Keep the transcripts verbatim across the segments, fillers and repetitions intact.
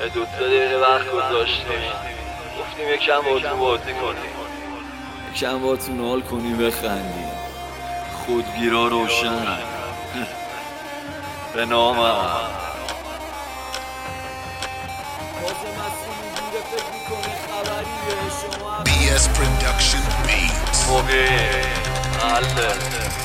دو سه دقیقه وقت گذاشتیم، گفتیم یکم باتون بازی کنیم، یکم باتون حال کنیم بخندیم. خودگیرا روشن به نامم بی اس Production Beats. موقع حله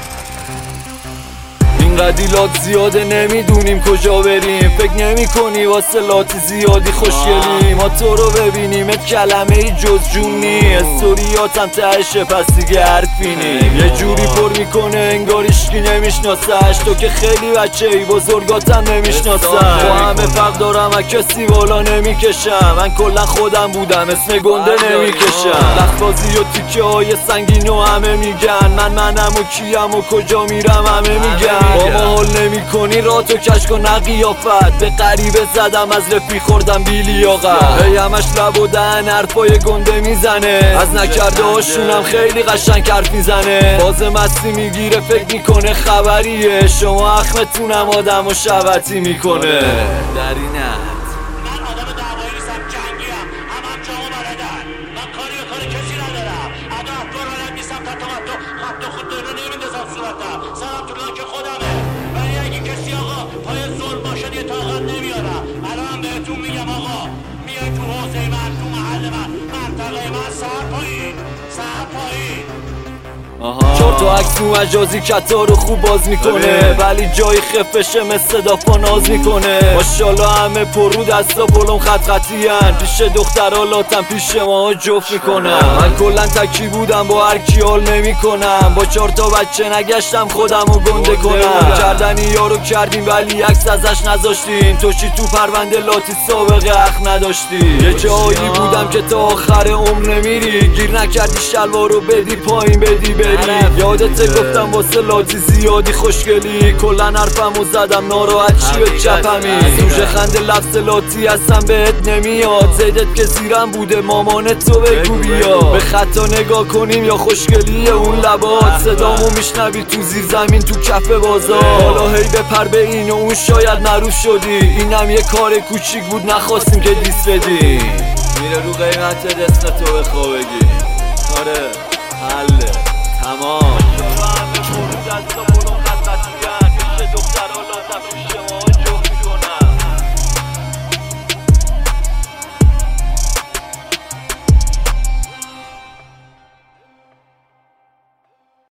اینقدی لات زیاده نمیدونیم کجا بریم. فکر نمی کنی واسه لات زیادی خوشگلیم. ما تو رو ببینیم ات کلمه ای جز جون نی. استوریاتم تهشه پس دیگه حرفی نی. یه جوری پر میکنه انگار هیچکی نمیشناسش. تو که خیلی بچه ای بزرگاتم نمیشناسم. با همه فرق دارم از کسی بالا نمیکشم. من کلا خودم بودم اسم گنده نمیکشم. لخبازی و تیکه های سنگین و همه میگن من منم و کیم و کجا میرم همه میگن. با ما حال نمی کنی را تو کش کن نه قیافت. به غریبه زدم از رفی خوردم بی لیاقت. هی همش لب و دهن حرفای گنده میزنه. از نکرده هاشونم خیلی قشنگ حرف میزنه. باز مستی میگیره فکر میکنه خبریه. شما اخمتونم آدم و شبتی میکنه. در اینت من آدم دعوایی نیستم، جنگیم، همم جامو بلدن. من کاری و کاری کسی ندارم. ادا افکار بلد نیستم، تتا متو خط و خود رو نمیندازم صورتم. سرم تو لاک خودمه. ولی اگه کسی آقا پای زور باشه دیگه طاقت نمیارم. الان بهتون میگم آقا بیاین تو حوزه من، تو محل من، منطقه من، سر پایین سر پایین. چهار تا عکس مجازی کتا رو خوب باز میکنه. ولی جای خفشه مثل دافا ناز میکنه. ماشالله همه پرو دستا پلم خط خطی هن. پیش دخترها لاتم پیش ما جفت میکنم. من کلن تکی بودم با هر کی حال نمیکنم. با چهار تا بچه نگشتم خودم رو گنده کنم. کردنی یارو کردیم ولی عکس ازش نذاشتیم. تو چی تو پرونده لاتی سابقه حق نداشتی. یه جایی بودم که تا آخر عمر نمیری. گیر نکردی شلوارو بدی پایین بدی بری. یادت گفتم واسه لاتی زیادی خوشگلی. کلن حرفمو زدم ناراحت چی به چپمی. سوژه خنده لفظ لاتی هستم بهت نمیاد. زیدت که زیرم بوده مامانت تو بگو بیا. به خطا نگاه کنیم یا خوشگلی اون لبات. صدامو میشنوی تو زیر زمین تو کف بازار. حالا هی بپر به این و اون شاید معروف شدی. اینم یه کار کوچیک بود نخواستیم که دیس بدی. میره رو قیمت اسم تو بخواه بگی. آره حله تمام.